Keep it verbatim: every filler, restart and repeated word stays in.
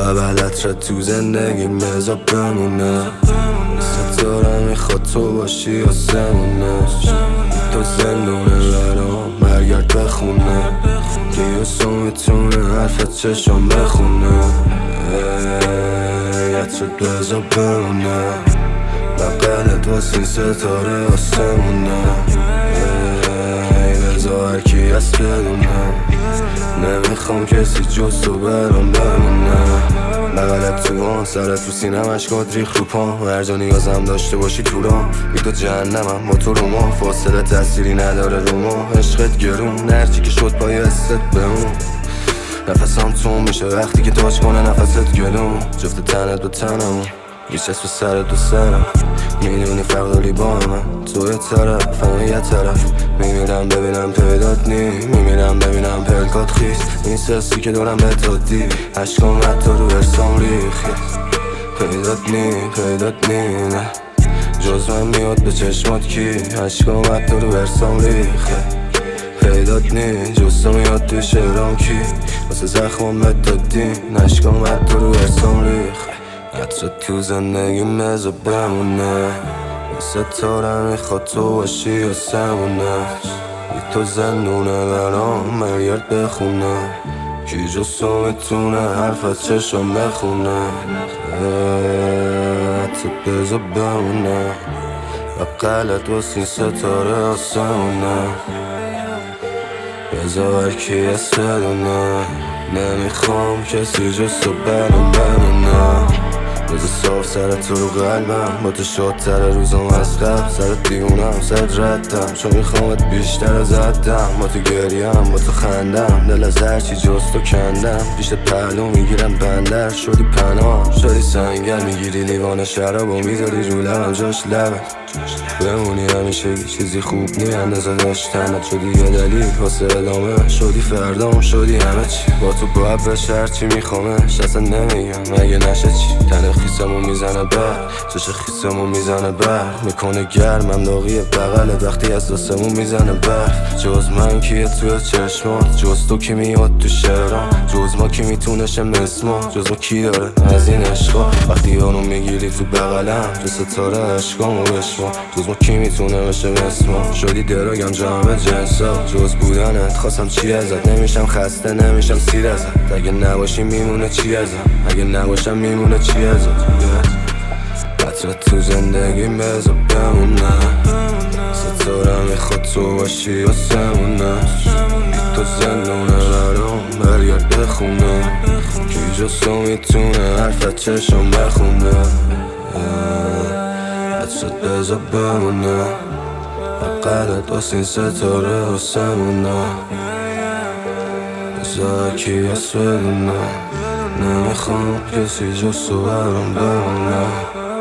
فقط عطرت تو زندگی مزا بمونه. ستاره میخواد تو باشی آسمونش، تو زندونه برام برگرد بخونه. دیوسو میتونه حرفت چشم بخونه. عطرت بزا بمونه، بقلت واسه این ستاره آسمونه. بزا هرکی هست بدونه، نمیخوام کسی جز تو برام بمونه. بغلت تو آن سرت رو سینم اشکات ریخ رو پام. هر جا نیازم داشته باشی تو رام، بی تو جهنمم با تو رو ما. فاصله تأثیری نداره رو ما، عشقت گرون هرچی که شد پای حست بمون. نفسم تون میشه وقتی که تاچ کنه نفست گلوم. جفت تنت و تنمون میچست و سرت و سرم. میدونی فرق داری با من، تو یه طرف همه یه طرف. میمیرم ببینم پیدات نی، میمیرم ببینم پلکات خیز. این سسی که دارم به دادی، عشقام حتی رو برسام ریخی. پیدات نی پیدات نی نه، جز من میاد به چشمات کی. عشقام حتی رو برسام ریخی. پیدات نی جز تو میاد تو شعرام کی. واسه زخمام بدادی، عشقام حتی رو برسام ریخی. عطرت تو زندگی مزا بمونه، ستاره میخواد تو باشی آسمونش. بی تو زندونه برام برگرد بخونه. کی جز تو میتونه حرفت چشم بخونه. عطرت بزا بمونه، بقلت واسه این ستاره آسمونه. بزا هرکی هست بدونه، نمیخوام کسی جز تو برام بمونه. روز صاف سرت تو رو قلبم، با تو شادتر روزم از قبل. سرت دیونم سرت ردم، چون میخوامت بیشتر از حدم. با تو گریم با تو خندم، دل از هرچی جز تو کندم. پیش پهلو میگیرم بندر، شدی پناه شدی سنگر. میگیری لیوان شراب و میذاری رو لبم جاش لبت. بمونی همیشه چیزی خوب نی اندازه داشتنت. شدی یه دلیل واسه ادامه، شدی فردام شدی همه چی. با تو باید بشه هرچی میخوامش، اصلا نمیگم اگه نشه چی. تن خیسمو میزنه بر، چش خیسمو میزنه بر. میکنه گرمم داغیه بغلت وقتی از دستمون میزنه برف. جز من کیه توی چشمات، جز تو کی میاد تو شعرام. جز ما کی میتونه شه مثل ما، جز ما کی داره از این عشقا. وقتی اونو میگیری تو بغلم، تو ستاره عشقامو بشما. جز ما کی میتونه بشه مثل ما، شدی دراگم جامعه جنسا. جز بودنت خواستم چی ازت، نمیشم خسته نمیشم سیر ازت. اگه نباشی میمونه چی ازم، اگه نباشم میمونه چی ازت. عطرت تو زندگی مزا بمونه، ستاره میخواد تو باشی آسمونش. تو زندونه برام برگرد بخونه. کی جز تو میتونه حرفت چشم بخونه. عطرت بزا بمونه، بقلت واسه این ستاره آسمونه. بزا کی هست بدونه، نمیخوام کسی جز تو برام بمونه.